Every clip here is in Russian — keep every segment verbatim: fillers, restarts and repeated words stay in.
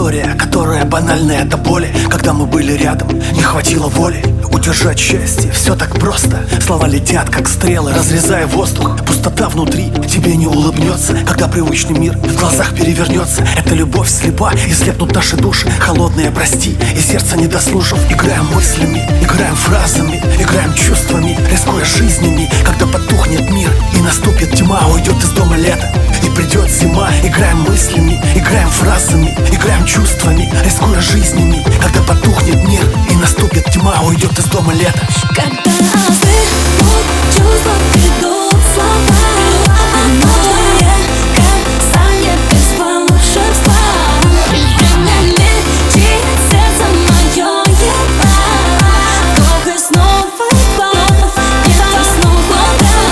история, которая банальная до боли. Когда мы были рядом, не хватило воли удержать счастье, все так просто. Слова летят, как стрелы, разрезая воздух. Пустота внутри тебе не улыбнется, когда привычный мир в глазах перевернется. Эта любовь слепа, и слепнут наши души, холодные, прости, и сердце не дослушав. Играем мыслями, играем фразами, играем чувствами, рискуя жизнями. Когда потухнет мир и наступит тьма, уйдет из дома лето и придет зима. Играем мыслями, играем фразами, играем чувствами, рискуя жизнями. Когда потухнет мир и наступит тьма, уйдет из дома лето. Когда остынут чувства, придут слова, оно твое касание без волшебства. Время летит, сердце мое едва. Вдох и снова вдох, и ты снова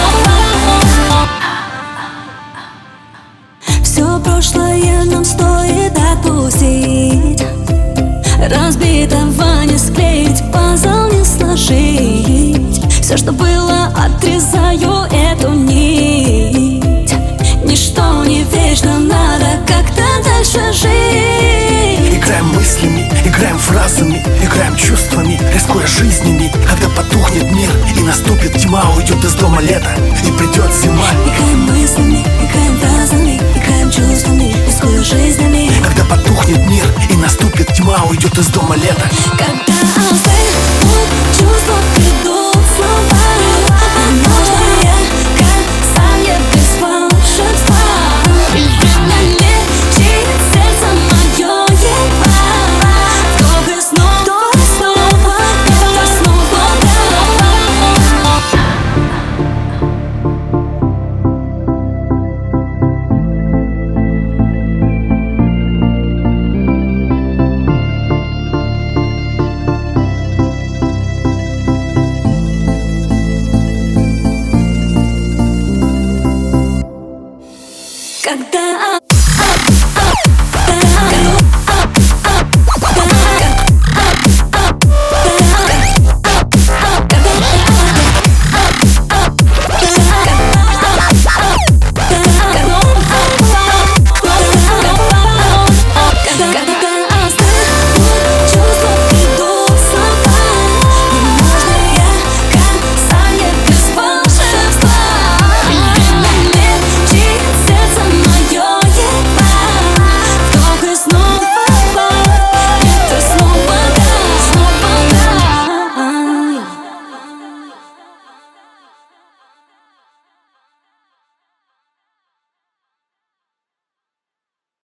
да. Все прошлое нам стоит отпустить, разбитого не склеить, пазл не сложить. Все, что было, отрезаю эту нить. Ничто не вечно, надо как-то дальше жить. Играем мыслями, играем фразами, играем чувствами, рискуя жизнями. Когда потухнет мир и наступит тьма, уйдет из дома лето и придет зима. Играем мыслями, играем фразами, играем чувствами, рискуя жизнями. Когда потухнет мир и наступит тьма, уйдет из дома лето. Когда остынут чувства,